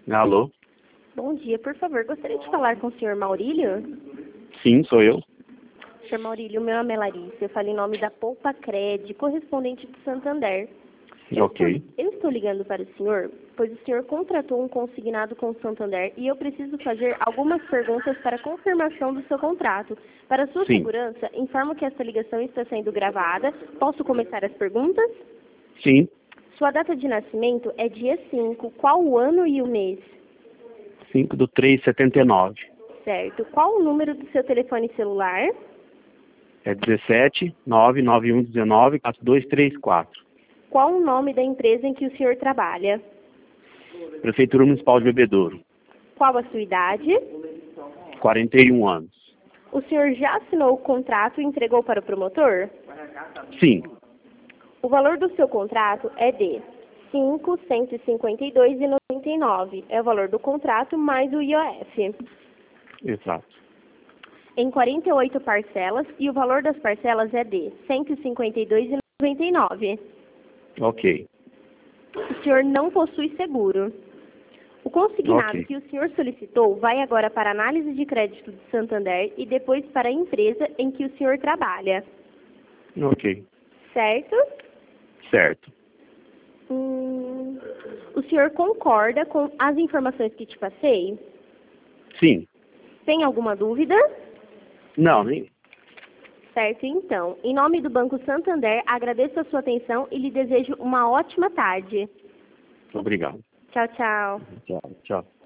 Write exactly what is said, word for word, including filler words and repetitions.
Alô? Bom dia, por favor, gostaria de falar com o senhor Maurílio? Sim, sou eu. senhor Maurílio, meu nome é Larissa, eu falo em nome da Poupa Cred, correspondente de Santander. Eu Ok. Estou, eu estou ligando para o senhor, pois o senhor contratou um consignado com o Santander e eu preciso fazer algumas perguntas para confirmação do seu contrato. Para sua Sim. segurança, informo que essa ligação está sendo gravada. Posso começar as perguntas? Sim. Sua data de nascimento é dia cinco. Qual o ano e o mês? cinco do três, setenta e nove. Certo. Qual o número do seu telefone celular? É dezessete, nove nove um dezenove, quatro dois três quatro. Qual o nome da empresa em que o senhor trabalha? Prefeitura Municipal de Bebedouro. Qual a sua idade? quarenta e um anos. O senhor já assinou o contrato e entregou para o promotor? Sim. O valor do seu contrato é de cinco mil cento e cinquenta e dois reais e noventa e nove centavos. É o valor do contrato mais o I O F. Exato. Em quarenta e oito parcelas, e o valor das parcelas é de cento e cinquenta e dois reais e noventa e nove centavos. Ok. O senhor não possui seguro. O consignado Ok. que o senhor solicitou vai agora para a análise de crédito de Santander e depois para a empresa em que o senhor trabalha. Ok. Certo? Certo. Hum, o senhor concorda com as informações que te passei? Sim. Tem alguma dúvida? Não, nem... Certo, então. Em nome do Banco Santander, agradeço a sua atenção e lhe desejo uma ótima tarde. Obrigado. Tchau, tchau. Tchau. Tchau.